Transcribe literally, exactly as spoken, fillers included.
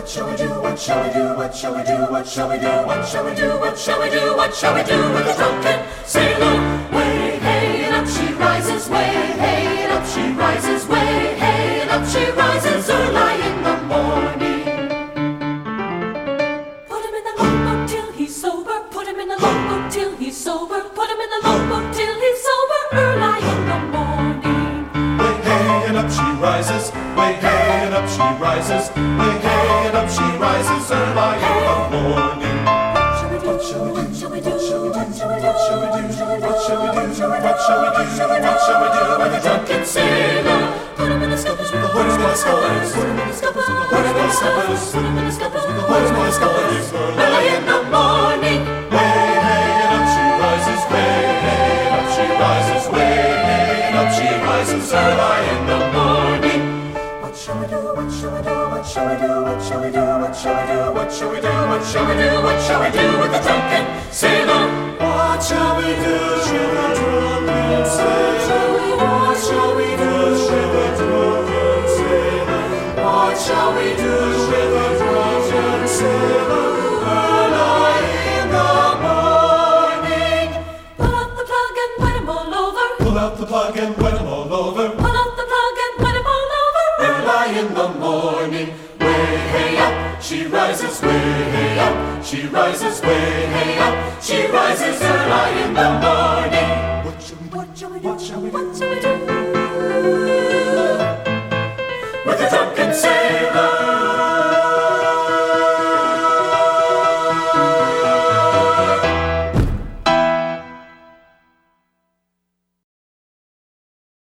shall we do? What shall we do? What shall we do? What shall we do? What shall we do? What shall we do? What shall we do with the drunken sailor? Way hey and up she rises, way hey and up she rises, way hey and up she rises early in the morning. Put him in the longboat till he's sober. Put him in the longboat till he's sober. Put him in the longboat till he's sober early in the morning. Way hey and up she rises, way hey and up she rises, way hey and up she rises early in the morning. What shall we do? What shall we do? What shall we do? What shall we do? What shall we do? What shall we do? What shall we do? What shall we do with the drunken sailor? Put him in the scuppers with the Put him in the scuppers. Put him in the scuppers with the Put him in the scuppers. Put him in the scuppers with the Put him in the scuppers. early in the morning. Way hey and up she rises, way hey and up she rises, way hey and up she rises early in the morning. What shall we do? What shall we do? What shall we do? What shall we do? What shall we do? What shall we do? What shall we do? What shall we do with the drunken sailor? What shall we do with the drunken sailor? What shall we do with the drunken sailor? What shall we do with the drunken sailor? Early in the morning. Pull out the plug and wet him all over. Pull out the plug and wet 'em all over. Pull out the plug and wet him all over. Early in the morning. Way hey up, she rises, way hey up, she rises, way hey up, she rises early in the morning. What shall we do? What shall we do? What shall we do? What shall we do?